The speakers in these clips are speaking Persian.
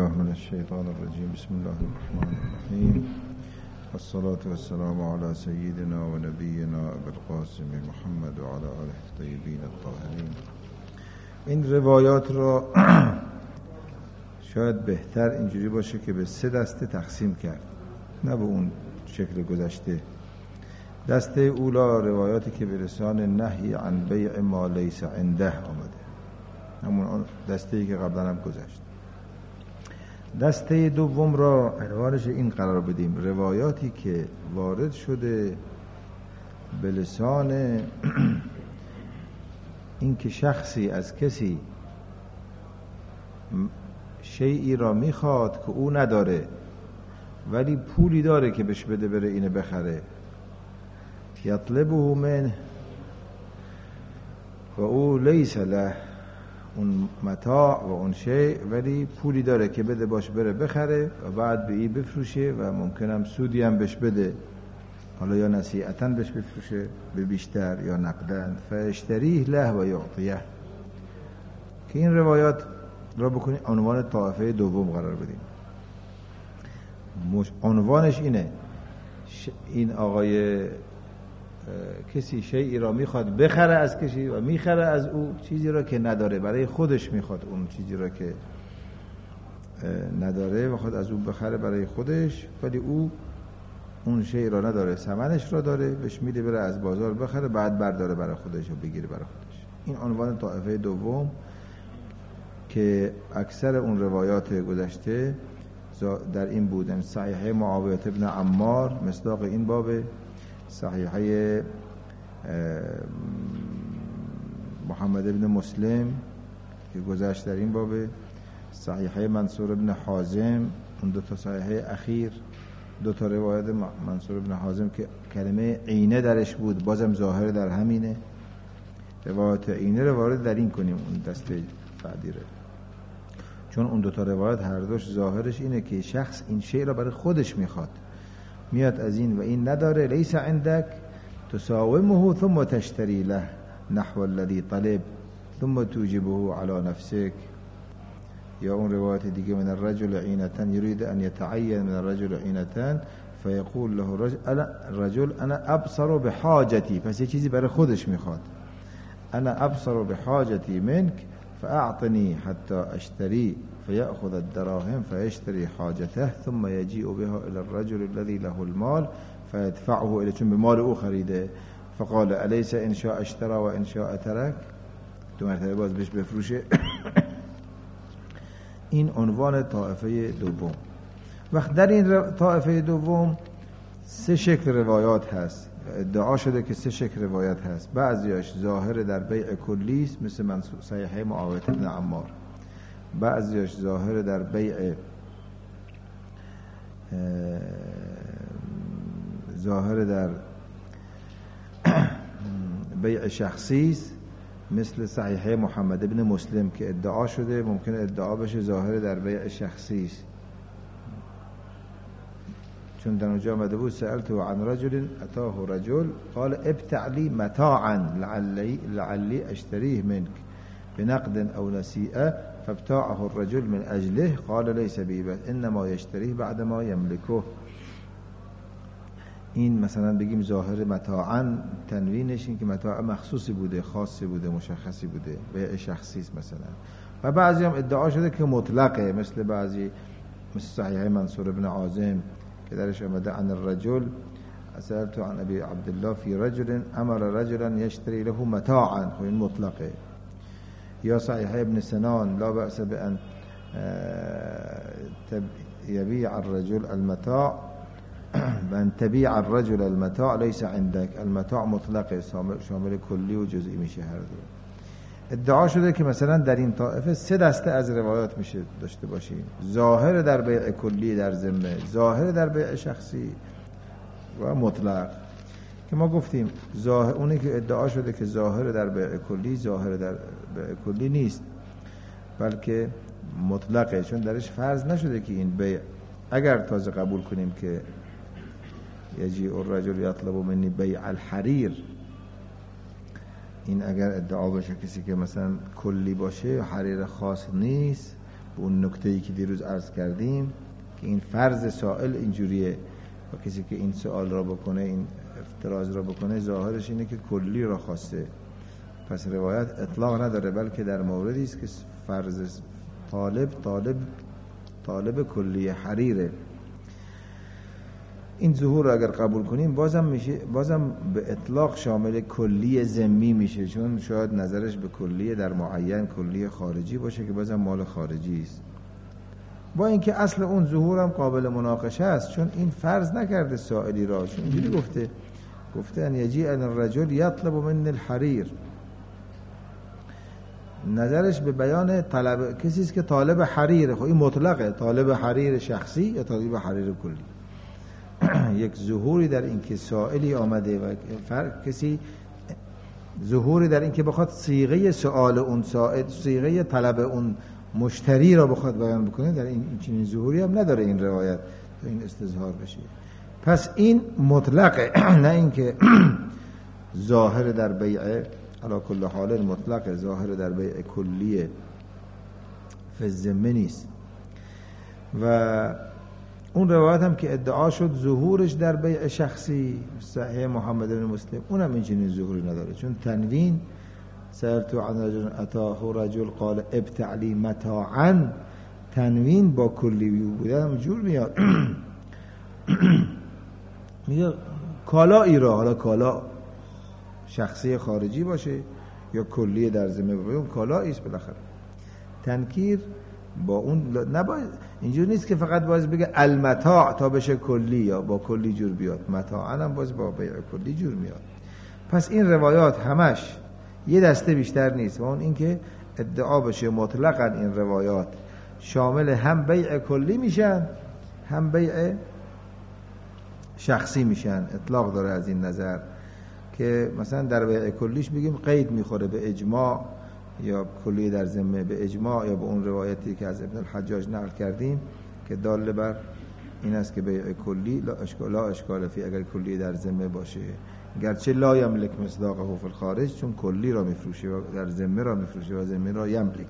بالله من الشیطان الرجیم. بسم الله الرحمن الرحیم. والصلاة والسلام على سیدنا و نبینا ابوالقاسم محمد و علی آله الطیبین الطاهرین. این روایات را شاید بهتر اینجوری باشه که به 3 دسته تقسیم کرد، نه به اون شکل گذشته. دسته اولا روایاتی که به لسان نهی عن بیع ما لیس عنده آمده، همون دسته‌ای که قبلا هم گذشت. دسته دوم را عنوانش این قرار بدیم: روایاتی که وارد شده به لسان این که شخصی از کسی شیئی را میخواد که او نداره ولی پولی داره که بهش بده بره اینه بخره، یطلبه منه و او لیس له اون متاع و اون شیء، ولی پولی داره که بده باش بره بخره و بعد به این بفروشه و ممکنم سودی هم بهش بده، حالا یا نصیحتاً بهش بفروشه به بیشتر یا نقداً، فاشتریه له و یعطیه. که این روایات را بکنید عنوان طائفه دوم قرار بدیم. عنوانش اینه: این آقای کسی شیئی را میخواد بخره از کسی و میخره از او چیزی را که نداره، برای خودش میخواد اون چیزی را که نداره و خود از او بخره برای خودش، ولی او اون شیئی را نداره، ثمنش را داره، بهش میده بره از بازار بخره، بعد برداره برای خودش و بگیره برای خودش. این عنوان طائفه دوم که اکثر اون روایات گذشته در این بودن. صحیحه معاویه ابن عمار مصداق این بابه، صحیحه محمد ابن مسلم که گذشت در این بابه، صحیحه منصور ابن حازم، اون 2 تا صحیحه اخیر 2 تا روایت منصور ابن حازم که کلمه عینه درش بود، بازم ظاهر در همینه. روایت عینه رو وارد در این کنیم اون دسته بعدی رو، چون اون 2 تا روایت هر دوش ظاهرش اینه که شخص این شی را برای خودش میخواد، میاد از این و این نداره، لیس عندك تساومه ثم تشتری له نحو الذي طلب ثم توجبه على نفسك. یا اون روایت دیگه: من الرجل عینة يريد ان يتعين من الرجل عینة فيقول له الرجل انا ابصر بحاجتي، پس یه چیزی برای خودش میخواد، انا ابصر بحاجتي منك فاعطني حتى اشتري فيأخذ الدراهم فيشتري حاجته ثم يجيء بها إلى الرجل الذي له المال فيدفعه إلى، چون به مال او خریده، فقال أليس إن شاء اشترى وإن شاء ترك، 2 مرتبه باز بهش بفروشه. این عنوان طائفه دوم. وقت در این طائفه دوم 3 شکل روایات هست، ادعا شده که 3 شکل روایت هست. بعضیاش ظاهر در بیع کلی است مثل صحیحه معاویه ابن عمار، بعضیاش ظاهر در بیع شخصی است مثل صحیحه محمد ابن مسلم که ادعا شده ممکنه ادعا بشه ظاهر در بیع شخصی است، چون در اونجا آمده بود: سألته عن رجل اتاه رجل قال ابتع لي متاعا لعلی اشتریه منك بنقد او نسیئه فابتاعه الرجل من اجله قال ليس بيبه انما يشتريه بعد ما يملكه. این مثلا بگیم ظاهر متاعا، تنوینش این که متاع مخصوصی بوده، خاصی بوده، مشخصی بوده، بیع شخصی است مثلا. و بعضی هم ادعا شده که مطلقه، مثل صحیح منصور ابن حازم که درش آمده: عن الرجل سألت عن ابي عبد الله في رجل امر رجلا يشتري له متاعا، خب این مطلقه. یا صحیح ابن سنان: لا بأس بأن يبيع الرجل المتاع بأن تبيع الرجل المتاع ليس عندك، المتاع مطلقه، شامل کلی و جزئی میشه هر دو. ادعا شده که مثلا در این طائفه 3 دسته از روایات میشه داشته باشیم: ظاهر در بیع کلی در ذمه، ظاهر در بیع شخصی و مطلق. که ما گفتیم اونی که ادعا شده که ظاهر در بیع کلی، ظاهر در بیع کلی نیست بلکه مطلقه، چون درش فرض نشده که این بیع، اگر تازه قبول کنیم که یجیء الرجل یطلب منی بیع الحریر، این اگر ادعا باشه کسی که مثلا کلی باشه حریر خاص نیست به اون نکته‌ای که دیروز عرض کردیم که این فرض سائل اینجوریه و کسی که این سوال را بکنه، این افتراض را بکنه، ظاهرش اینه که کلی را خواسته. پس روایت اطلاق نداره، بلکه در موردی است که فرض طالب کلی حریره. این ظهور را اگر قبول کنیم بازم به اطلاق شامل کلی ذمی میشه، چون شاید نظرش به کلی در معین کلی خارجی باشه که بازم مال خارجی است، با اینکه اصل اون ظهور هم قابل مناقشه است، چون این فرض نکرده سائلی را، چون اینجوری گفته ان یجیء الرجل یطلب من الحریر، نظرش به بیان طلب کسی است که طالب حریر. خب این مطلقه، طالب حریر شخصی یا طالب حریر کلی. یک ظهوری در این که سائلی آمده و کسی ظهوری در این که بخواد صیغه سؤال اون سائل، صیغه طلب اون مشتری را بخواد بیان بکنه، در این چنین ظهوری هم نداره این روایت تا این استظهار بشه. پس این مطلقه، نه اینکه ظاهر در بیع علی کل حال مطلق ظاهر در بیع کلیه فی الذمه نیست. و اون روایت هم که ادعا شد ظهورش در بیع شخصی صحیح محمد بن مسلم، اونم اینجوری ظهوری نداره، چون تنوین سألت عن رجل اتاه رجل قال ابتع لی متاعا، تنوین با کلی بودن جور میاد. میگه کالایی را، حالا کالا شخصی خارجی باشه یا کلی در ذمه باشه، اون کالایی است بالاخره. تنکیر با اون نباید، اینجور نیست که فقط باید بگه المتاع تا بشه کلی یا با کلی جور بیاد، متاعا هم باز با بیع کلی جور میاد. پس این روایات همش یه دسته بیشتر نیست، و اون اینکه ادعا بشه مطلقاً این روایات شامل هم بیع کلی میشن هم بیع شخصی میشن. اطلاق داره از این نظر که مثلا در بیع کلیش بگیم قید میخوره به اجماع یا کلی در ذمه به اجماع، یا به اون روایتی که از ابن الحجاج نقل کردیم که دال بر این است که بیع کلی لا اشکال فی، اگر کلی در ذمه باشه، گرچه لا یملک مصداقه فی الخارج، چون کلی را میفروشه و در ذمه را میفروشه و ذمه را یملک.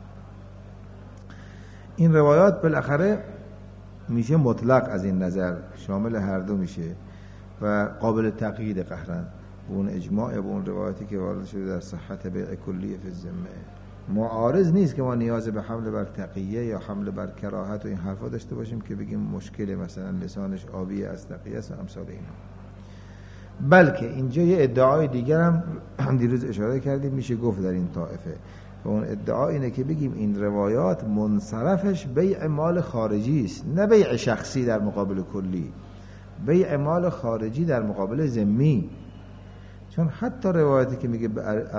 این روایات بالاخره میشه مطلق از این نظر، شامل هر دو میشه و قابل تقیید قهرن به اون اجماع یا به اون روایتی که وارد شده در صحت بیع کلی فی الذمه. معارض نیست که ما نیاز به حمل بر تقیه یا حمل بر کراهت و این حرفا داشته باشیم که بگیم مشکل مثلا لسانش آبی از تقیه است و امثال اینا، بلکه اینجا یه ادعای دیگر هم دیروز اشاره کردیم میشه گفت در این طائفه، و اون ادعا اینه که بگیم این روایات منصرفش بیع مال خارجی است، نه بیع شخصی در مقابل کلی، بیع مال خارجی در مقابل ذمی. چون حتی روایتی که میگه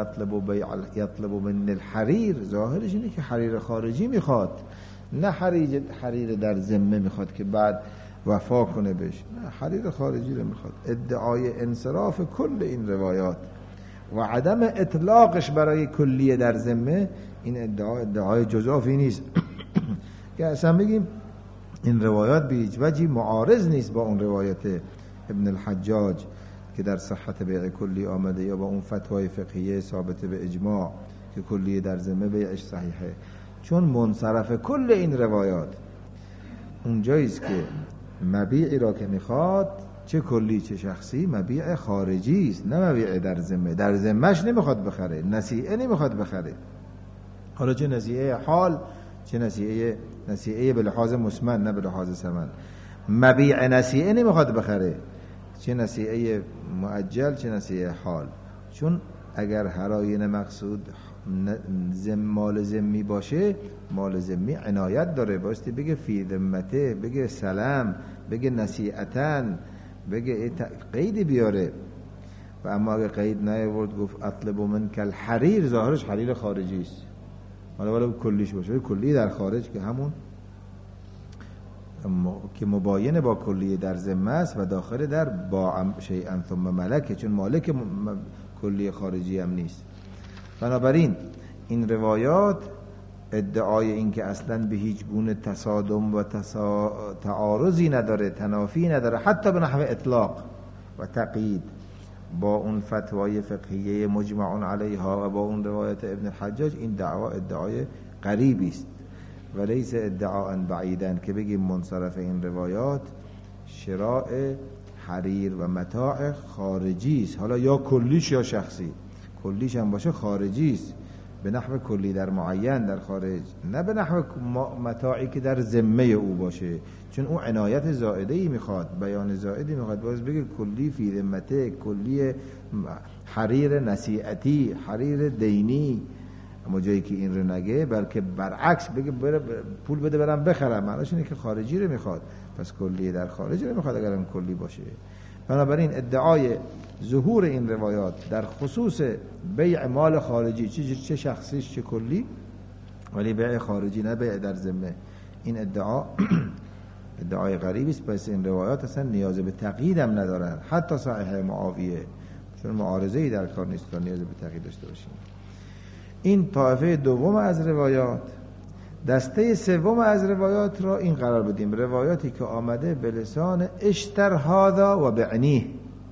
یطلب من الحریر، ظاهرش اینه که حریر خارجی میخواد، نه حریر در ذمه میخواد که بعد وفا کنه بهش، نه حریر خارجی رو میخواد. ادعای انصراف کل این روایات و عدم اطلاقش برای کلیه در ذمه، این ادعای جزافی نیست که اصلا بگیم این روایات به هیچ وجهی معارض نیست با اون روایت ابن الحجاج که در صحت بیع کلی آمده، یا با اون فتوای فقهیه ثابت به اجماع که کلیه در ذمه بیعش صحیحه، چون منصرف کل این روایات اونجاییست که مبیعی را که میخواد، چه کلی چه شخصی، مبیع خارجی است، نه مبیع در ذمه. در ذمهش نمیخواد بخره، نسیعه نمیخواد بخره، حالا چه نسیعه حال چه نسیعه به لحاظ مسمن نه به لحاظ ثمن. مبیع نسیعه نمیخواد بخره، چه نسیعه مؤجل چه نسیعه حال، چون اگر هراین مقصود مال ذمی باشه، مال ذمی عنایت داره، بایستی بگه فی ذمته، بگه سلام، بگه نسیعتن، بگه قیدی بیاره. و اما اگه قید نیاورد گفت اطلب منک الحریر، ظاهرش حریر خارجی است، حالا کلیش باشه، کلی در خارج که همون که مباین با کلی در ذمه است و داخل در با شیئا ثم ملکه، چون مالک کلی خارجی هم نیست. بنابراین این روایات ادعای این که اصلا به هیچ گونه تصادم و تعارضی نداره، تنافی نداره، حتی به نحو اطلاق و تقیید با اون فتوای فقهیه مجمع علیها و با اون روایت ابن الحجاج، این ادعای غریبی است و لیس ادعاء بعیدا که بگیم منصرف این روایات شراء حریر و متاع خارجی است، حالا یا کلیش یا شخصی. کلیش هم باشه خارجی است به نحو کلی در معین در خارج، نه به نحو متاعی که در ذمه او باشه، چون او عنایت زائده‌ای میخواد، بیان زائدی میخواد. باز بگه کلی فی ذمته، کلی حریر نصیعتی، حریر دینی، اما جایی که این رو نگه بلکه برعکس بگه پول بده برم بخرم، معناش اینه که خارجی رو میخواد، پس کلی در خارج رو میخواد اگر هم کلی باشه. بنابراین ادعای ظهور این روایات در خصوص بیع مال خارجی، چه شخصیش چه کلی، ولی بیع خارجی نه بیع در ذمه، این ادعای غریبی است. پس این روایات اصلا نیاز به تقیید هم ندارن، حتی صحیح معاویه، چون معارضه‌ای در کار نیست تا نیاز به تقیید داشته باشیم. این طایفه دوم از روایات. دسته سوم از روایات را این قرار بدیم روایاتی که آمده به لسان اشتر هذا و بعنیه،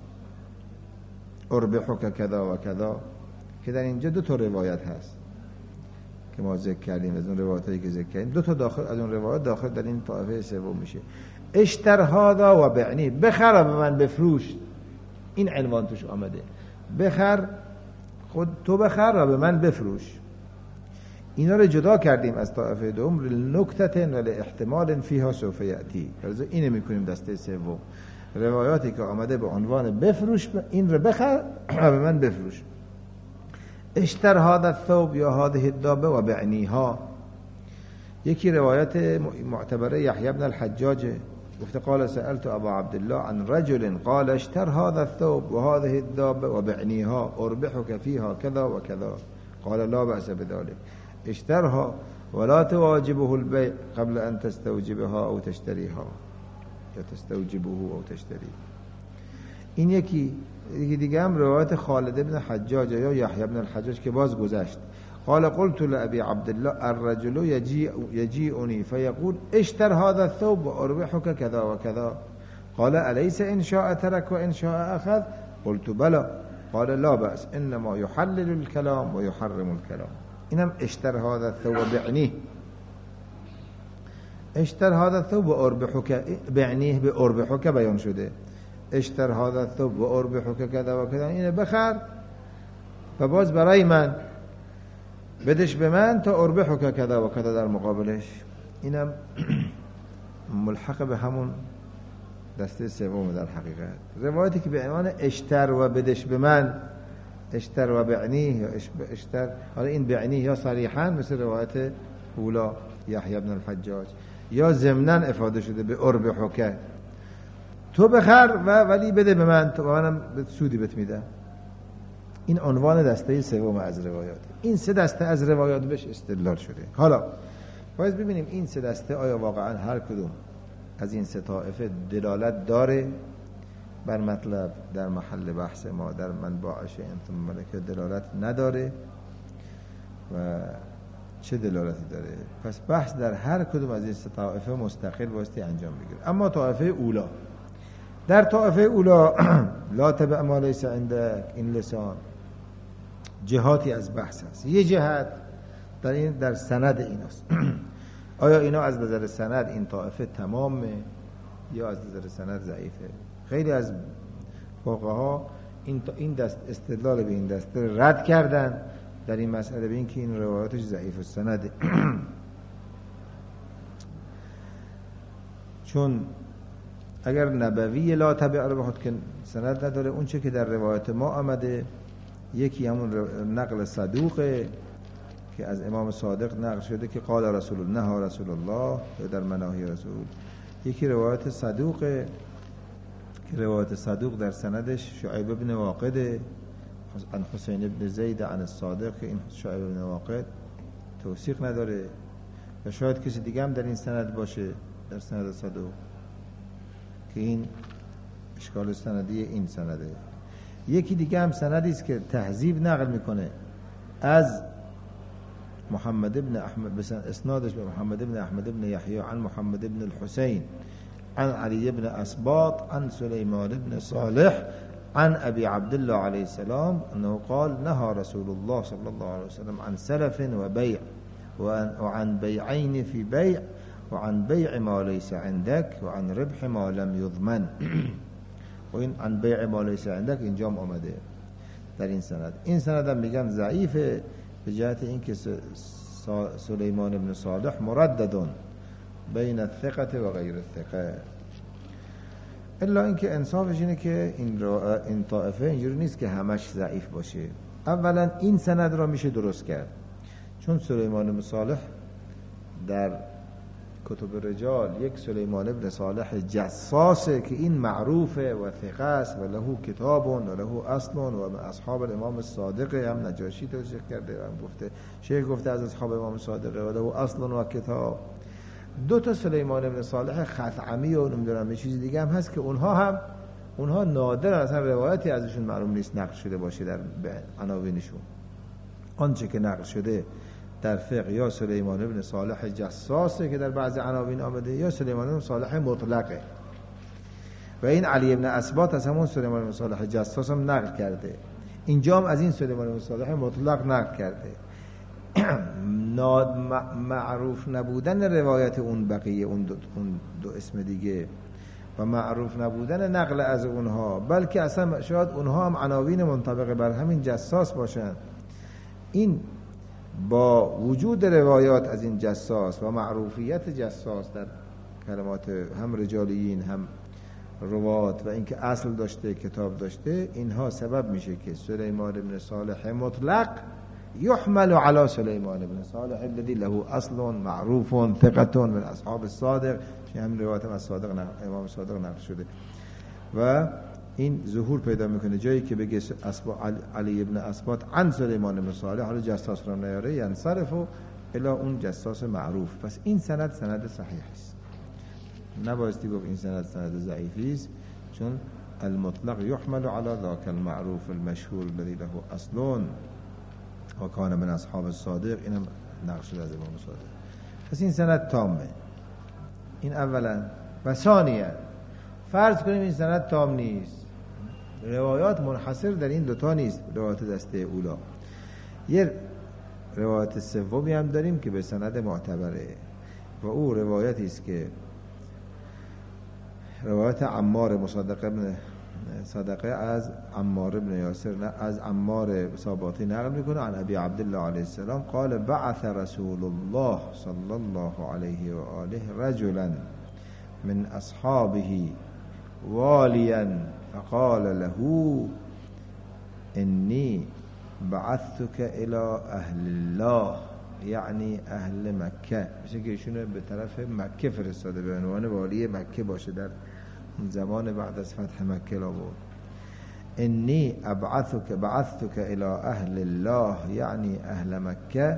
اربحک کذا و کذا، که در اینجا دو تا روایت هست که ما ذکر کردیم. از اون روایاتی که ذکر کردیم دو تا داخل از اون روایات داخل در این طایفه سوم میشه. اشتر هذا و بعنیه، بخر به من بفروش، این عنوان توش آمده. بخر، خود تو بخر و به من بفروش. اینا رو جدا کردیم از طایفه دوم، لنکتة و لاحتمال فیها سوف یأتی. اینو میکنیم دسته سوم، روایاتی که آمده به عنوان بفروش، این رو بخر و به من بفروش. اشتر هذا الثوب یا هذه الدابه و بعنیها. یکی روایت معتبره یحیی بن الحجاج گفته قال سألت ابا عبدالله عن رجل قال اشتر هذا الثوب و هذه الدابه و بعنیها اربحك فيها كذا و كذا، قال لا بأس بذلك، اشترها ولا تواجبه البيع قبل ان تستوجبها او تشتريها، یا تستوجبه او تشتری. این یکی دیگه هم روایت خالد بن حجاج یا یحیی بن الحجاج که باز گذشت. قال قلت لأبي عبد الله الرجل يجيئني فيقول اشتر هذا الثوب واربحك كذا وكذا، قال أليس إن شاء ترك وإن شاء أخذ؟ قلت بلى، قال لا بأس، إنما يحلل الكلام ويحرم الكلام. اینم اشتر هذا الثوب بعنیه، اشتر هذا الثوب واربحك، بعنیه به اربحك بیان شده. اشتر هذا الثوب واربحك كذا وكذا، اینه بخر و باز برای من بدش به من تا اربحك كذا وكذا در مقابلش. اینم ملحق به همون دسته سوم در حقیقت. روایتی که به عنوان اشتر و بدش به من، اشتر و بعنیه یا اشتر، حالا این بعنیه یا صریحا مثل روایت اولا یحیی بن الحجاج، یا ضمناً افاده شده به اربحک، تو بخر و ولی بده به من، تو منم سودی بهت میدم. این عنوان دسته سوم از روایات. این سه دسته از روایات بهش استدلال شده. حالا باید ببینیم این سه دسته آیا واقعا هر کدوم از این سه طائفه دلالت داره بر مطلب در محل بحث ما در منبعش انتم ملکه دلالت نداره و چه دلالتی داره؟ پس بحث در هر کدوم از این سه طائفه مستقل بایستی انجام بگیره. اما طائفه اولا، در طائفه اولا لا تبع ما لیس عندك، این لسان جهاتی از بحث هست. یه جهت در سند ایناست. آیا اینا از نظر سند این طائفه تمامه یا از نظر سند ضعیفه؟ خیلی از فقها این دست استدلال به این دسته رد کردن در این مسئله به این که این روایاتش ضعیف السنده. چون اگر نبوی لا تبع رو بخواد که سند نداره، اون چه که در روایت ما آمده یکی همون نقل صدوقه که از امام صادق نقل شده که قال رسول الله نهى رسول الله در مناهی رسول، یکی روایت صدوقه که روایت صدوق در سندش شعیب بن واقد عن حسین بن زید عن الصادق، که این شعیب بن واقد توثیق نداره و شاید کسی دیگه هم در این سند باشه در سند صدوق که این اشکال سندی این سنده. یکی دیگه هم سندی است که تهذیب نقل میکنه از محمد ابن احمد، بس اسنادش به محمد ابن احمد ابن یحیی عن محمد ابن الحسین عن علی ابن اسباط عن سلیمان ابن صالح عن ابي عبد الله عليه السلام انه قال نهى رسول الله صلى الله عليه وسلم عن سلف وبيع و عن بیعین فی بیع و عن بیع ما لیس عندک و عن ربح ما لم یضمن. و این عن بیع ما لیس عندک اینجا هم آمده در این سند. این سند هم میگن ضعیفه به جهت اینکه سلیمان بن صالح مرددون بین الثقه و غیر الثقه. الا اینکه انصافش اینه که این طائفه اینجوری نیست که همش ضعیف باشه. اولا این سند را میشه درست کرد، چون سلیمان بن صالح در کتب رجال یک سلیمان بن صالح جساسه که این معروفه و ثقه است و له کتاب و له اصل و اصحاب الامام الصادق. هم نجاشی توصیح کرده و هم گفته شیخ گفته از اصحاب امام صادق و له اصل و کتاب. دو تا سلیمان بن صالح خثعمی و نمیدونم یه چیز دیگه هم هست که اونها نادر اصلا روایتی ازشون معلوم نیست نقل شده باشه در عناوینشون. آنچه که نقل شده در فقه یا سلیمان بن صالح جساسه که در بعض عناوین آمده، یا سلیمان بن صالح مطلقه. و این علی بن اسباط از همون سلیمان بن صالح جساس هم نقل کرده. اینجا هم از این سلیمان بن صالح مطلق نقل کرده. معروف نبودن روایت اون بقیه اون دو اسم دیگه و معروف نبودن نقل از اونها، بلکه اصلا شاید اونها هم عناوین منطبق بر همین جساس باشن. این با وجود روایات از این جساس و معروفیت جساس در کلمات هم رجالیین هم روات و اینکه اصل داشته کتاب داشته، اینها سبب میشه که سلیمان بن صالح مطلق يحمل على سليمان بن صالح الذي له اصل معروف ثقة من اصحاب الصادق. هم روایت از صادق امام صادق نقل شده و این ظهور پیدا میکنه جایی که بگه علی ابن اسباط عن سلیمان بن صالح، حالا جساس را نیاره، ینصرف الی اون جساس معروف. پس این سند صحیح است، نبایستی گفت این سند ضعیفی است، چون المطلق يحمل على ذاك المعروف المشهور الذي له اصل و کان من اصحاب الصادق. اینم نقل شده از امام صادق. پس این سند تامه. این اولا. و ثانیا فرض کنیم این سند تام نیست، روایات منحصر در این دوتا نیست، روایات دسته اولا. یه روایت سومی هم داریم که به سند معتبره و او روایتی است که روایت عمار مصدق ابن صدقه از عمار ابن یاسر از عمار صاباتی نقل میکنه عن ابی عبدالله علیه السلام قال بعث رسول الله صلی الله علیه و آله رجلا من اصحابه والیا فقال له انی بعثتك الى اهل الله، یعنی اهل مکه. میشه که ایشون به طرف مکه فرستاده به عنوان والی مکه باشه در زمان بعد از فتح مکه لا بود. انی بعثتك الى اهل الله یعنی اهل مکه.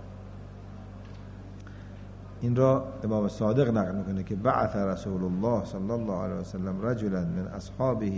این را امام صادق نقل میکنه که بعث رسول الله صلی الله علیه وسلم رجلا من اصحابه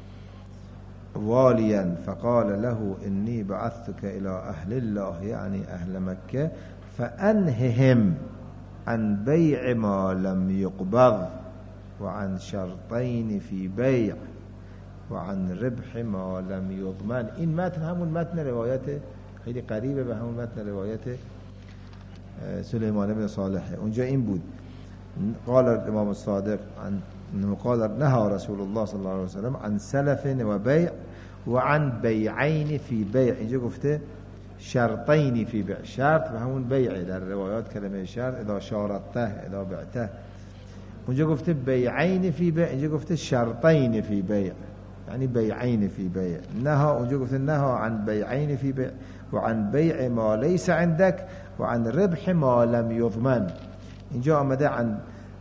والیا فقال له انی بعثتك الى اهل الله یعنی اهل مکه فانههم عن بیع ما لم یقبض و عن شرطین فی بیع و عن ربح ما لم یضمن. این متن همون متن روایت خیلی قریبه به همون متن روایت سلیمان بن صالح. اونجا این بود قال الامام الصادق قال نهى رسول الله صلی الله علیه وسلم عن سلف و بیع و عن بیعین فی بیع. اینجا گفته شرطین فی بیع، شرط و همون بیع در روایات کلمه شرط اذا شارطته اذا بعته. اونجا گفته بیعین فی بیع، اینجا گفته شرطین فی بیع یعنی بیعین فی بیع. نهى اونجا گفته نهى عن بیعین فی بیع و عن بیع ما لیس عندك و عن ربح ما لم یضمن. اینجا آمده عن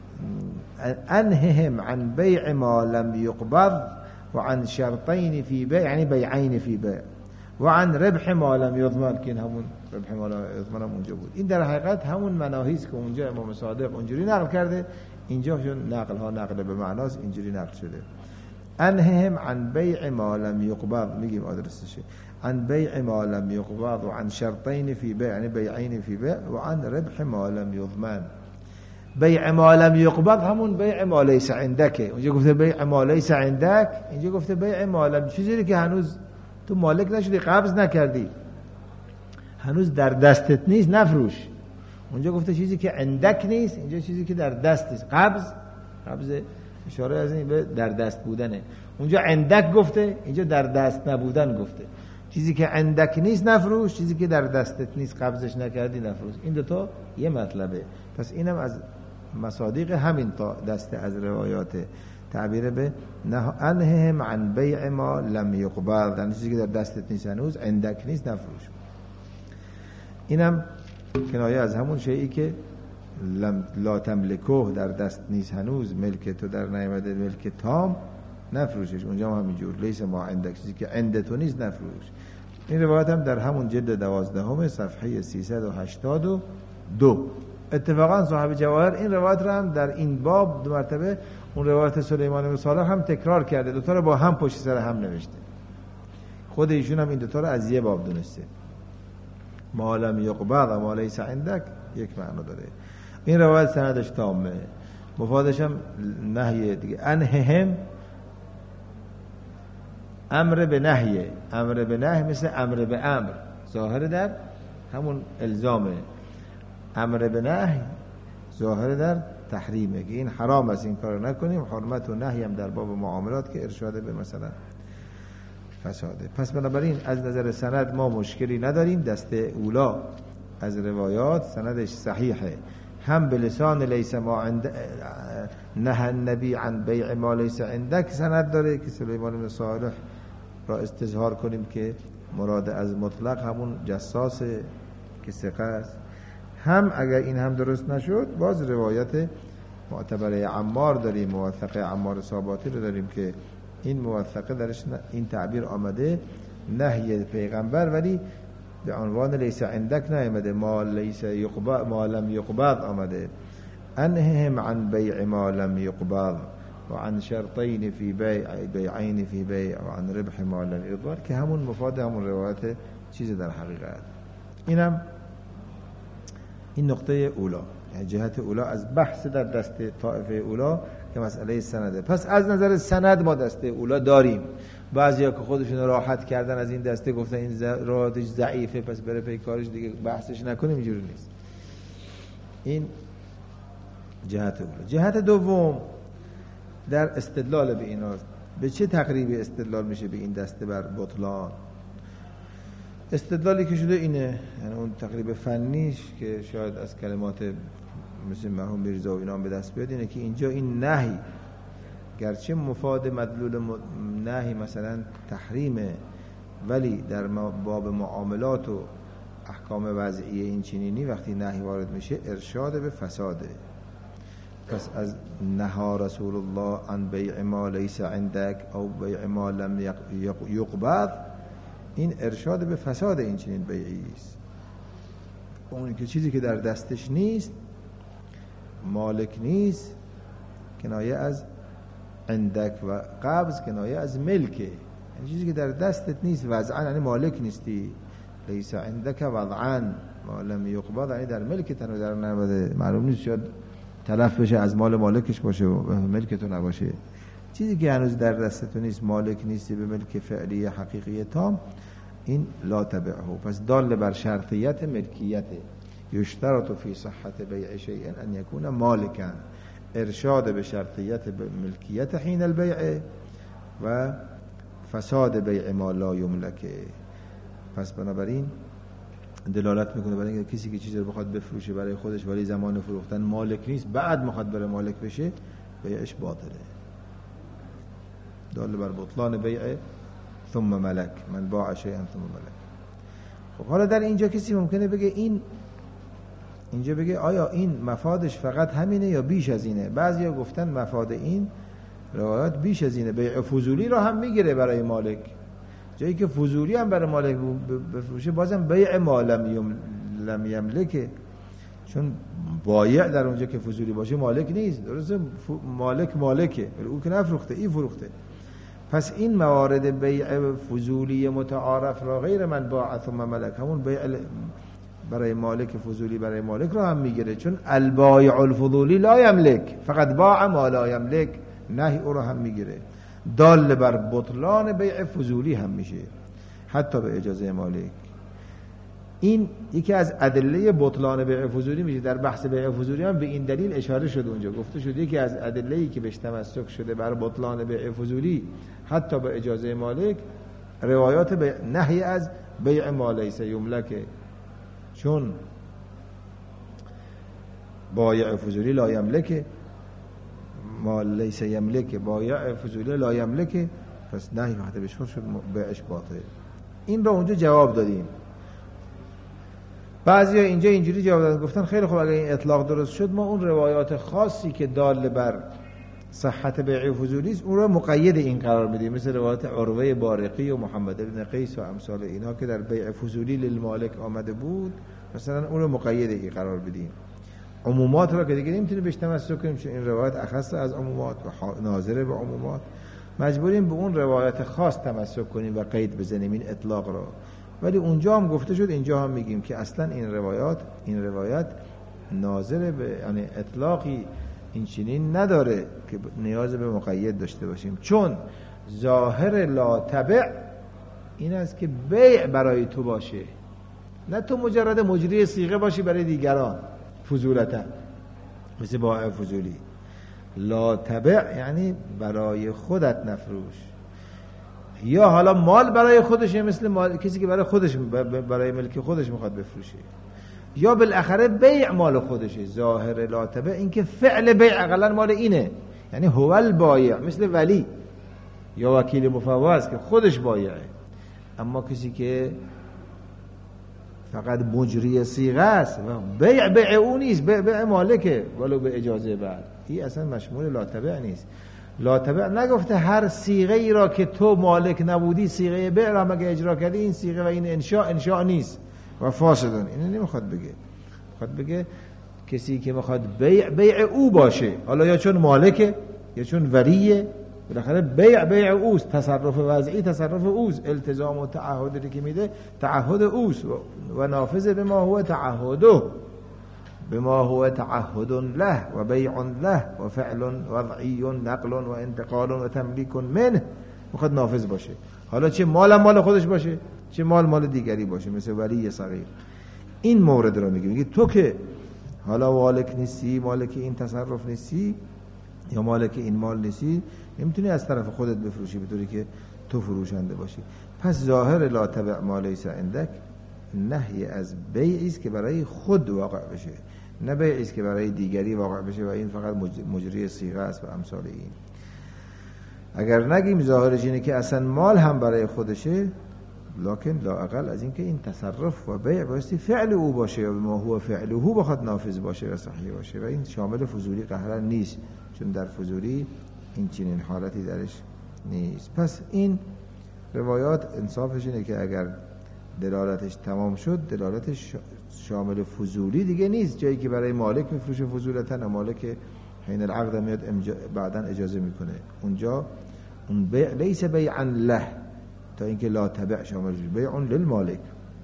انههم عن بیع ما لم یقبض و عن شرطین فی بیع یعنی بیعین فی بیع و عن ربح ما لم یضمن، که همون ربح ما لم یضمن هم اونجا بود. این در حقیقت همون مناهی است که اونجا امام صادق اونجوری نقل کرده، اینجا چون نقل ها نقل به معناست اینجوری نقل شده. انههم عن بیع ما لم یقبض، میگیم آدرسشه، عن بیع ما لم یقبض و عن شرطین فی بیع یعنی بیعین فی بیع و عن ربح ما لم یضمن. بیع ما لم یقبض همون بیع ما لیس عندک. اونجا گفته بیع ما لیس عندک، اینجا گفته بیع ما لم، چیزی که هنوز تو مالک نشدی، قبض نکردی، هنوز در دستت نیست، نفروش. اونجا گفته چیزی که عندک نیست، اینجا چیزی که در دست نیست. قبض اشاره از این به در دست بودنه. اونجا عندک گفته، اینجا در دست نبودن گفته. چیزی که عندک نیست نفروش، چیزی که در دستت نیست قبضش نکردی نفروش. این دو تا یه مطلبه. پس اینم از مصادیق همین تا دسته از روایات تعبیر به انهم عن بیع ما لم یقبض، یعنی چیزی که در دستت نیست هنوز، عندک نیست نفروش. اینم کنایه از همون شیئی که لا تملکه، در دست نیست هنوز، ملک تو در نیامده، ملک تام نفروشش. اونجا هم همینجور لیس ما عندک، چیزی که عند تو نیست نفروش. این روایت هم در همون جلد 12 صفحه 382. اتفاقا صاحب جواهر این روایت رو هم در این باب 2 مرتبه اون روایت سلیمان بن صالح هم تکرار کرده، دوتا رو با هم پشت سر هم نوشته. خود ایشون هم این دوتا رو از یه باب دونسته. ما لم یقبض و ما لیس عندک یک معنا داره. این روایت سندش تامه، مفادش هم نهیه دیگه. انهم امر به نهیه، امر به نهی مثل امر به امر، ظاهر در همون الزامه. امر به نهی ظاهر در تحریمه که این حرام است این کارو نکنیم. حرمت و نهی هم در باب معاملات که ارشاد به مثلا فساده. پس بنابراین از نظر سند ما مشکلی نداریم. دسته اولا از روایات سندش صحیحه، هم به لسان لیس ما عند نه النبی عن بیع ما لیس عندک سند داره که سلیمان بن صالح را استظهار کنیم که مراد از مطلق همون جساس که ثقه است. هم اگر این هم درست نشد باز روایت معتبره عمار داریم، موثقه عمار صاباتی رو داریم که این موثقه درش این تعبیر آمده نهی پیغمبر، ولی به عنوان لیس عندک نیامده، ما لیس یقبض ما لم یقبض آمده. انهم عن بیع ما لم یقبض و عن شرطین فی بیعین فی بیع و عن ربح ما لم یقبض، که همون مفاد همون روایت چیز در حقیقت. اینم این نقطه اولا، یعنی جهت اولا از بحث در دسته طائفه اولا که مسئله سنده. پس از نظر سند ما دسته اولا داریم. بعضیا که خودشون راحت کردن از این دسته گفتن این روایتش ضعیفه پس بره پی کارش دیگه بحثش نکنیم، اینجوری نیست. این جهت اولا. جهت دوم در استدلال به ایناست. به چه تقریبی استدلال میشه به این دسته بر بطلان؟ استدلالی که شده اینه، یعنی اون تقریب فنیش که شاید از کلمات مثل مرحوم میرزا و اینا به دست بیاد، اینه که اینجا این نهی گرچه مفاد مدلول نهی مثلا تحریمه، ولی در باب معاملات و احکام وضعیه این چنینی وقتی نهی وارد میشه ارشاد به فساده. پس از نها رسول الله عن بیع ما لیس عندک او بیع ما لم یقبض، این ارشاد به فساد این چنین بیعی است. اون که چیزی که در دستش نیست، مالک نیست، کنایه از عندک، و قبض کنایه از ملکه، یعنی چیزی که در دستت نیست وضعا، یعنی مالک نیستی. لیس عندک وضعا ما لم یقبض، یعنی در ملکت هنوز در نبوده، معلوم نیست شاید تلف بشه از مال مالکش باشه و ملک تو نباشه. چیزی که هنوز در دست تو نیست، مالک نیستی به ملک فعلی حقیقی تام، این لا تبعه. پس دال بر شرطیت ملکیت. یشترط فی صحت بیع شیء ان یکون مالکا، ارشاد به شرطیت ملکیت حین البیع و فساد بیع ما لا یملکه. پس بنابراین دلالت میکنه برای اینکه کسی که چیزی رو بخواد بفروشه برای خودش ولی زمان فروختن مالک نیست، بعد میخواد بره مالک بشه، بیعش باطله. دال بر بطلان بیع ثم ملک، من باع شیئا ثم ملک. خب حالا در اینجا کسی ممکنه بگه اینجا بگه آیا این مفادش فقط همینه یا بیش از اینه؟ بعضیا گفتن مفاد این روایات بیش از اینه، بیع فضولی رو هم میگیره برای مالک. جایی که فضولی هم برای مالک بفروشه بازم بیع ما لم یملکه، چون بایع در اونجا که فضولی باشه مالک نیست، درسته؟ مالکه، او که نفروخته، این فروخته. پس این موارد بیع فضولی متعارف را غیر من باع ثم ملک، همون بیع برای مالک فضولی برای مالک را هم میگیره، چون البایع الفضولی لا یملک، فقط باع ما لا یملک، نهی او را هم میگیره. دال بر بطلان بیع فضولی هم میشه حتی به اجازه مالک. این یکی از ادله بطلان بیع فضولی میشه. در بحث بیع فضولی هم به این دلیل اشاره شده، اونجا گفته شده یکی از ادله‌ای که بهش تمسک شده بر بطلان بیع فضولی حتی به اجازه مالک، روایات به نهی از بیع ما لیس یملک، چون بایع فضولی لا یملک، ما لیس یملک بایع فضولی لا یملک، پس نهی وقتی بهش شد بیعش باطل. این را اونجا جواب دادیم. بعضیا اینجا اینجوری جواب دادن، گفتن خیلی خوب اگر این اطلاق درست شد، ما اون روایات خاصی که دال بر صحت بیع فضولی است اون رو مقید این قرار میدیم، مثل روایات عروه بارقی و محمد بن قیس و امثال اینا که در بیع فضولی للمالک آمده بود، مثلا اون رو مقید این قرار بدیم. عمومات را که دیگه نمیتونیم بهش تمسک کنیم، چون این روایت اخص از عمومات و ناظر به عمومات، مجبوریم به اون روایت خاص تمسک کنیم و قید بزنیم این اطلاق را. ولی اونجا هم گفته شد، اینجا هم میگیم که اصلا این روایت ناظر به یعنی اطلاقی این چنین نداره که نیاز به مقید داشته باشیم، چون ظاهر لا تبع این است که بیع برای تو باشه، نه تو مجرد مجری صیغه باشی برای دیگران فضولتا، مثل بایع فضولی. لا تبع یعنی برای خودت نفروش، یا حالا مال برای خودشه، مثل مال کسی که برای خودش برای ملک خودش میخواد بفروشه، یا بالاخره بیع مال خودشه. ظاهر لا تبع این که فعل بیع اقلا مال اینه، یعنی هو البایع، مثل ولی یا وکیل مفوض که خودش بایعه. اما کسی که فقط مجری صیغه است و بیع او نیست، بیع مالکه ولو به اجازه بعد، این اصلا مشمول لا تبع نیست. لا تبع نگفته هر صیغه ای را که تو مالک نبودی صیغه بیع را مگه اجرا کردی، این صیغه و این انشاء نیست و فاسدون. اینو نمیخواد بگه، میخواد بگه کسی که میخواد بیع او باشه، حالا یا چون مالکه یا چون ولیه، بالاخره بیع اوست، تصرف وضعی تصرف اوست، التزام و تعهدی که میده تعهد اوست و نافذ بما هو تعهده، بما هو تعهد له و بیع له و فعل وضعی نقل و انتقال و تملیک منه، میخواد نافذ باشه. حالا چه مال خودش باشه، چه مال دیگری باشه، مثل ولی صغیر. این مورد رو میگه تو که حالا مالک نیستی، مالک این تصرف نیستی یا مالک این مال نیستی، نمیتونی از طرف خودت بفروشی به طوری که تو فروشنده باشی. پس ظاهر لا تبع ما لیس عندک نهی از بیعی است که برای خود واقع بشه، نه بیعی است که برای دیگری واقع بشه و این فقط مجری صیغه است و امثال این. اگر نگیم ظاهرش اینه که اصلا مال هم برای خودشه، لکن لااقل از این که این تصرف و بیع بایستی فعل او باشه یا ما هو فعله بخواد نافذ باشه و صحیح باشه، و این شامل فضولی قهرا نیست، چون در فضولی این چنین حالتی درش نیست. پس این روایات انصافش اینه که اگر دلالتش تمام شد، دلالتش شامل فضولی دیگه نیست، جایی که برای مالک میفروشه فضولتن و مالک حین العقد میاد بعدن اجازه میکنه، اونجا اون بیع لیس بیعا له، تا اینکه لا تبع شامل شد، بیع للمالک،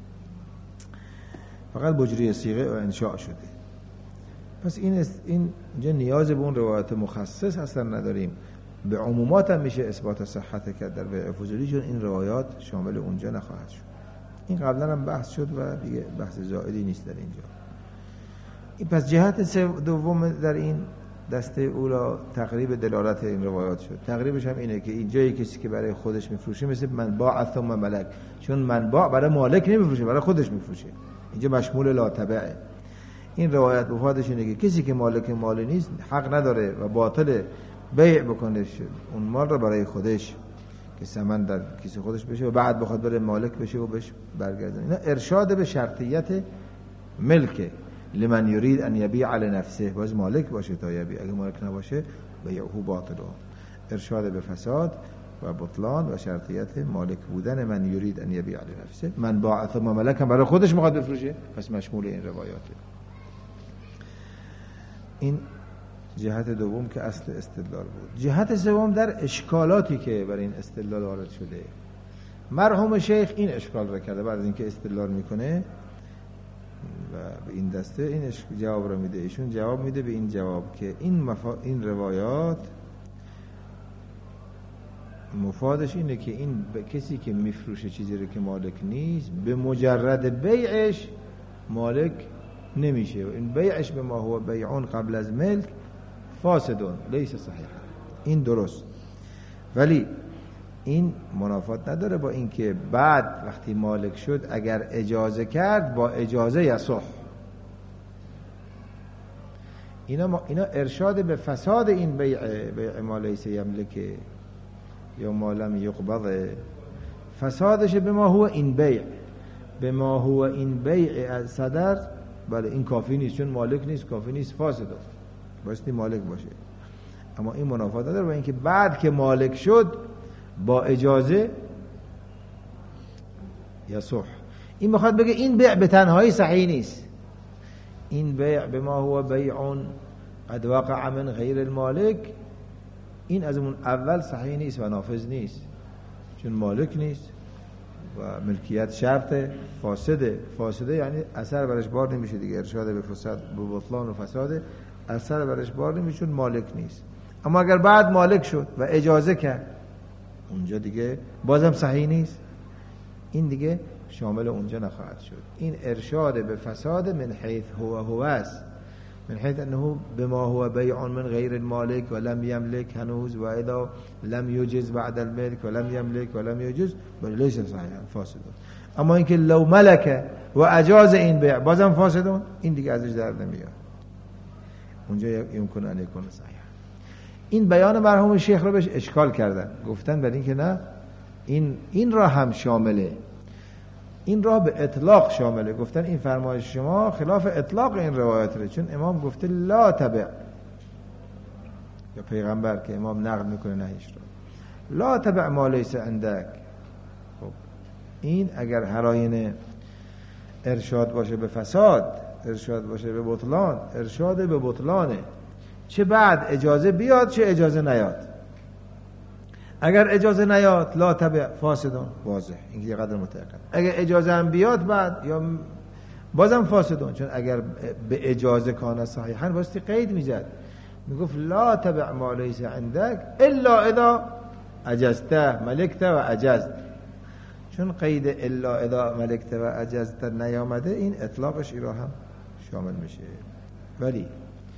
فقط بجری صیغه و انشاء شده. پس این اینجا نیاز به اون روایت مخصص اصلا نداریم، به عمومات هم میشه اثبات صحت کرد در بیع فضولی، چون این روایات شامل اونجا نخواهد شد. این قبلا هم بحث شد و دیگه بحث زائدی نیست در اینجا. این پس جهت دوم در این دسته اولا تقریب دلالت این روایات شد. تقریبش هم اینه که اینجایی کسی که برای خودش میفروشه مثل منباع ثم ملک، چون منباع برای مالک نمیفروشه، برای خودش میفروشه، اینجا مشمول لا تبعه. این روایت مفادش اینه که کسی که مالک مال نیست حق نداره و باطل بیع بکنه اون مال رو برای خودش که ثمن در کیسه خودش بشه و بعد بخواد بره مالک بشه و بهش برگردونه. اینا ارشاد به شرطیت ملک لمن یرید ان یبیع لنفسه، باز مالک باشه تا یبیع، اگه مالک نباشه بیعه باطل. ارشاد به فساد و بطلان و شرطیت مالک بودن من یرید ان یبیع لنفسه. من باع ثم ملک هم برای خودش میخواد بفروشه، پس مشمول این روایاته. این جهت دوم که اصل استدلال بود. جهت سوم در اشکالاتی که برای این استدلال وارد شده. مرحوم شیخ این اشکال را کرده، بعد از اینکه استدلال میکنه و به این دسته این جواب را میده. ایشون جواب میده به این جواب که این روایات مفادش اینه که این کسی که میفروشه چیزی رو که مالک نیست به مجرد بیعش مالک نمیشه و این بیعش به ما هو بیعون قبل از ملک فاسدون لیس صحیح. این درست، ولی این منافات نداره با اینکه بعد وقتی مالک شد اگر اجازه کرد با اجازه یصح. اینا ارشاد به فساد این بیع ما لیس یملک یا ما لم یقبض، فسادش به ما هو این بیع، به ما هو این بیع از صدر. بله این کافی نیست، چون مالک نیست کافی نیست، فاسد است، بایستی مالک باشه. اما این منافات نداره با اینکه بعد که مالک شد با اجازه یصح. این میخواد بگه این بیع به تنهایی صحیح نیست، این بیع به ما هو بیعون قد وقع من غیر المالک، این از اون اول صحیح نیست و نافذ نیست، چون مالک نیست و ملکیت شرط فاسده یعنی اثر برش بار نمیشه دیگه. ارشاد به فساد، به بطلان و فساد، اثر برش بار نمیشه چون مالک نیست. اما اگر بعد مالک شد و اجازه کرد اونجا دیگه بازم صحیح نیست، این دیگه شامل اونجا نخواهد شد. این ارشاد به فساد من حیث هو است، من حيث أنه بما هو بيع من غير المالك ولم يملك هنوز، وإذا لم يجز بعد الملك ولم يملك ولم يجز بل ليس صحيحا فاسد. اما اینکه لو ملک و اجاز این بیع بازم فاسدون، این دیگه ازش در نمیاد، اونجا یمکن ان یکون صحیح. این بیان مرحوم شیخ رو بهش اشکال کردن، گفتن برای اینکه نه این را هم شامله، این را به اطلاق شامله. گفتن این فرمایش شما خلاف اطلاق این روایت ره، چون امام گفته لا تبع، یا پیغمبر که امام نقل میکنه نهیش را، لا تبع ما لیس عندک. خب این اگر هراین ارشاد باشه به فساد، ارشاد باشه به بطلان، ارشاد به بطلانه، چه بعد اجازه بیاد چه اجازه نیاد. اگر اجازه نیاد لا تبع فاسدون، واضح این یه قدر متأکد. اگر اجازه هم بیاد بعد یا بازم فاسدون، چون اگر به اجازه کان صحیحا واسه قید میزد، میگفت لا تبع ما لیس عندك الا اذا اجزته ملکت و اجزت، چون قید الا اذا ملکت و اجزت نیامده این اطلاقش ای را هم شامل میشه. ولی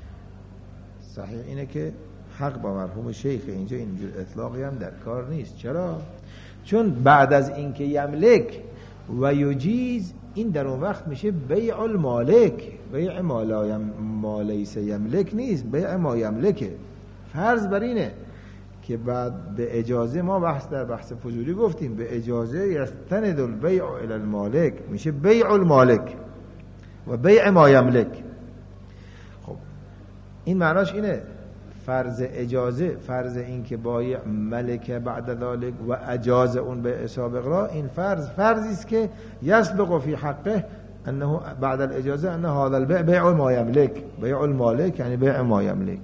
صحیح اینه که حق با مرحوم شیخ، اینجا اینجور اطلاقی هم در کار نیست. چرا؟ چون بعد از اینکه یملک و یجیز، این در اون وقت میشه بیع المالک، بیع ما لیس یملک نیست، بیع ما یملکه. فرض بر اینه که بعد به اجازه، ما در بحث فضولی گفتیم به اجازه یستند البیع الی المالک، میشه بیع المالک و بیع ما یملک. خب این معناش اینه، فرض اجازه، فرض این که بایع ملک بعد ذلك و اجاز اون به سابق را، این فرضی است که یسبق فی حقه انه بعد الاجازه انه هذا البيع بيع ما يملك، بيع المالک یعنی بیع ما یملک.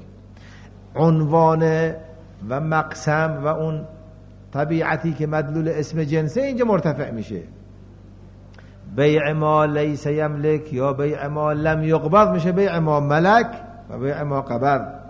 عنوان و مقسم و اون طبیعتی که مدلول اسم جنسه اینجا مرتفع میشه. بیع ما لیس یملک یا بیع ما لم یقبض میشه بیع ما ملک و بیع ما قبض.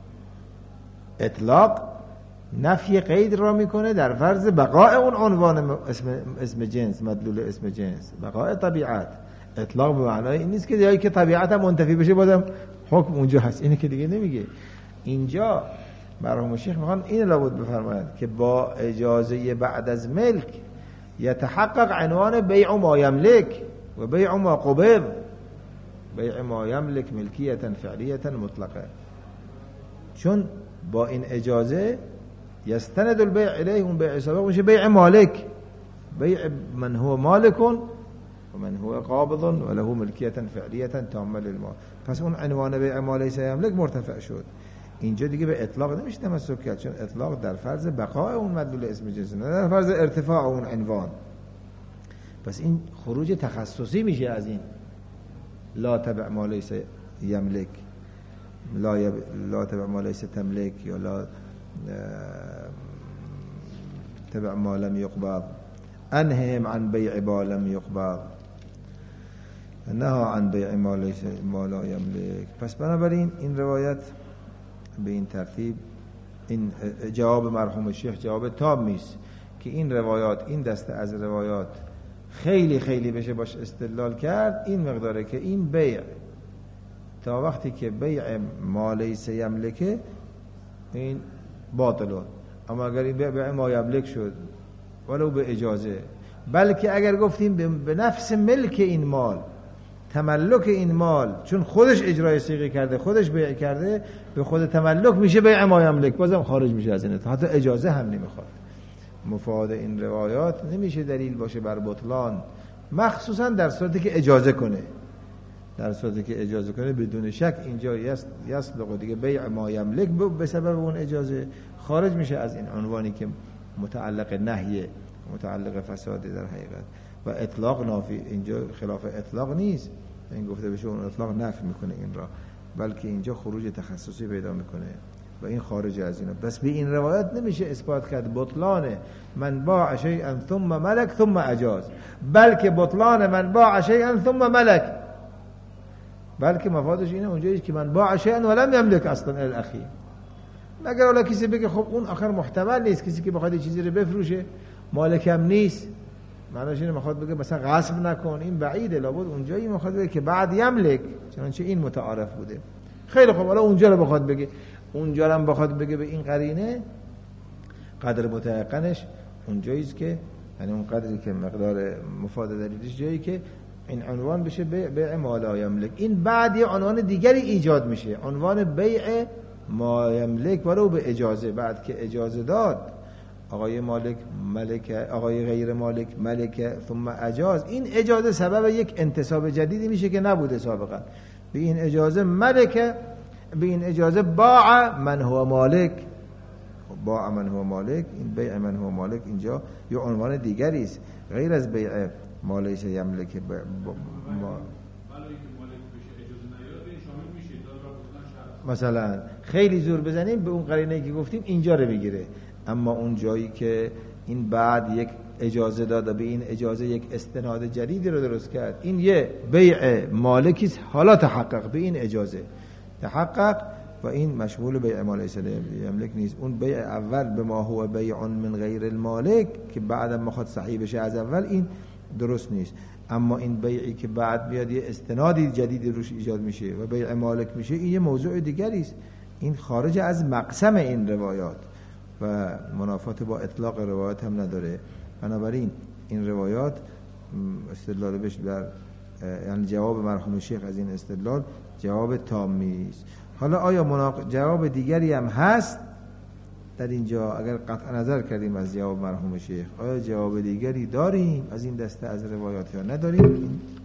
اطلاق نفی قید را میکنه در فرض بقاء اون عنوان اسم جنس، مدلول اسم جنس، بقاء طبیعت. اطلاق به معنای این نیست که جایی که طبیعت هم منتفی بشه بازم حکم اونجا هست، اینه که دیگه نمیگه. اینجا مرحوم شیخ میخوان این لابد بفرمایند که با اجازه بعد از ملک یتحقق عنوان بیع ما یملک و بیع ما قبض، بیع ما یملک ملکیتا فعلیتا مطلقه، چون با این اجازه یستند البیع الیه، اون بیع سابق میشه بیع مالک، بیع من هو مالک و من هو قابض و له ملکیتا فعلیتا تامه للمال. پس اون عنوان بیع ما لیس یملک مرتفع شد. اینجا دیگه به اطلاق نمیشه تمسک کرد، چون اطلاق در فرض بقاء اون مدلول اسم جنس، نه در فرض ارتفاع اون عنوان. پس این خروج تخصصی میشه از این لا تبع ما لیس یملک، لا تبع ما لیس تملک، یا لا تبع ما لم یقبض، انهم عن بیع ما لم یقبض، نهى عن بیع ما لیس ما لا یملک. پس بنابراین این روایت به این ترتیب این جواب مرحوم شیخ جواب تامی است که این روایات، این دسته از روایات خیلی خیلی بشه باش استدلال کرد. این مقداره که این بیع تا وقتی که بیع ما لیس یملکه این باطله، اما اگر این بیع ما یملک شد ولو به اجازه، بلکه اگر گفتیم به نفس ملک این مال، تملک این مال، چون خودش اجرای صیغه کرده، خودش بیع کرده، به خود تملک میشه بیع ما یملک، بازم خارج میشه از این، حتی اجازه هم نمیخواد. مفاد این روایات نمیشه دلیل باشه بر بطلان، مخصوصا در صورتی که اجازه کنه. در صورتی که اجازه کنه بدون شک اینجا یصلح دیگه بیع ما یملک به سبب اون اجازه خارج میشه از این عنوانی که متعلق نهی، متعلق فساده در حقیقت. و اطلاق نافی اینجا خلاف اطلاق نیست، این گفته بشه اون اطلاق نفی میکنه این را، بلکه اینجا خروج تخصصی پیدا میکنه و این خارج از اینا. بس به این روایت نمیشه اثبات کرد بطلان من باع شیئا ثم ملک ثم اجاز، بلکه بطلان من باع شیئا ثم ملک، بلکه مفادش اینه اونجایی که من باع شیئا ولم یملک اصلا الاخیر. مگر حالا کسی بگه خب اون آخر محتمل نیست، کسی که بخواد چیزی رو بفروشه مالکم نیست، معناش اینه میخواد بگه مثلا غصب نکن، این بعیده، لابد اونجایی میخواد بگه که بعد یملک، چنانچه این متعارف بوده. خیلی خب حالا اونجا رو بخواد بگه، اونجا هم بخواد بگه به این قرینه، قدر متيقنش اونجاییست که یعنی اون قدری که مقدار مفاد دلیلش جایی که این عنوان بشه بیع ما لا یملک. این بعد یه عنوان دیگری ایجاد میشه، عنوان بیع ما یملک ولو به اجازه، بعد که اجازه داد آقای مالک ملک، آقای غیر مالک ملک ثم اجاز، این اجازه سبب یک انتصاب جدیدی میشه که نبوده سابقا. به این اجازه ملک، به این اجازه باع من هو مالک، باع من هو مالک، این بیع من هو مالک اینجا یه عنوان دیگری است غیر از بیع ما لیس یملک. مثلا خیلی زور بزنیم به اون قرینه‌ای که گفتیم اینجا رو بگیره، اما اون جایی که این بعد یک اجازه داد، به این اجازه یک استناد جدیدی رو درست کرد، این یه بیع مالکی است حالا تحقق، به این اجازه تحقق و این مشمول بیع ما لیس یملک نیست. اون بیع اول به ما هو بیع من غیر المالک که بعدم میخواد صحیح بشه از اول، این درست نیست. اما این بیعی که بعد بیاد یه استنادی جدیدی روش ایجاد میشه و بیع مالک میشه، این یه موضوع دیگری است، این خارج از مقسم این روایات و منافات با اطلاق روایات هم نداره. بنابراین این روایات استدلال بهش بر یعنی جواب مرحوم شیخ از این استدلال جواب تامی است. حالا آیا جواب دیگری هم هست در اینجا؟ اگر قطع نظر کردیم از جواب مرحوم شیخ، آیا جواب دیگری داریم از این دسته از روایات یا نداریم؟